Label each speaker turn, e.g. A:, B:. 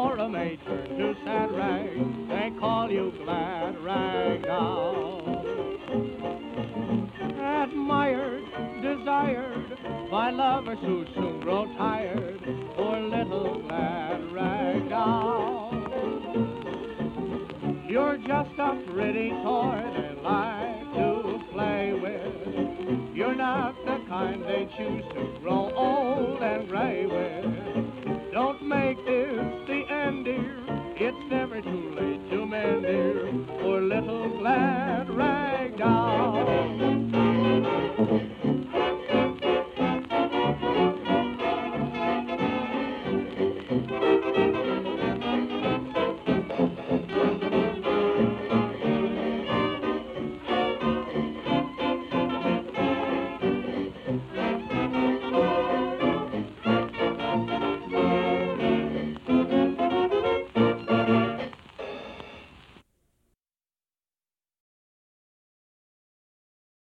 A: you're a matron to sad rag, they call you glad rag now. Admired, desired by lovers who soon grow tired, poor little glad rag doll. You're just a pretty toy they like to play with. You're not the kind they choose to grow old and gray with.